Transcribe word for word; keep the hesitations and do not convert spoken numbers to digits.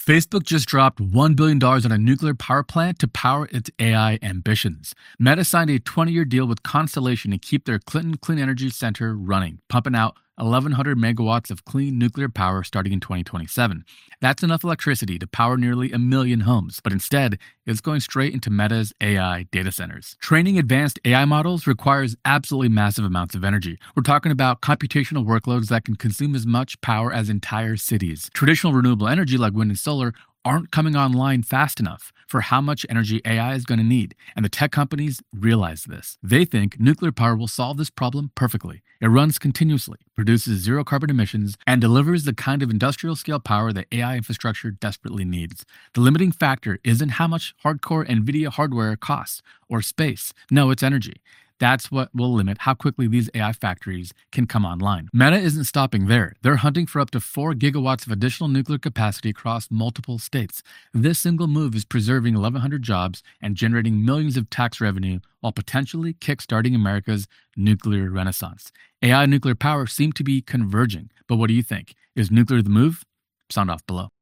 Facebook just dropped one billion dollars on a nuclear power plant to power its A I ambitions. Meta signed a twenty-year deal with Constellation to keep their Clinton Clean Energy Center running, pumping out eleven hundred megawatts of clean nuclear power starting in twenty twenty-seven. That's enough electricity to power nearly a million homes, but instead, it's going straight into Meta's A I data centers. Training advanced A I models requires absolutely massive amounts of energy. We're talking about computational workloads that can consume as much power as entire cities. Traditional renewable energy like wind and solar aren't coming online fast enough for how much energy A I is going to need, and the tech companies realize this. They think nuclear power will solve this problem perfectly. It runs continuously, produces zero carbon emissions, and delivers the kind of industrial scale power that A I infrastructure desperately needs. The limiting factor isn't how much hardcore NVIDIA hardware costs or space. No, it's energy. That's what will limit how quickly these A I factories can come online. Meta isn't stopping there. They're hunting for up to four gigawatts of additional nuclear capacity across multiple states. This single move is preserving eleven hundred jobs and generating millions of tax revenue while potentially kickstarting America's nuclear renaissance. A I and nuclear power seem to be converging, but what do you think? Is nuclear the move? Sound off below.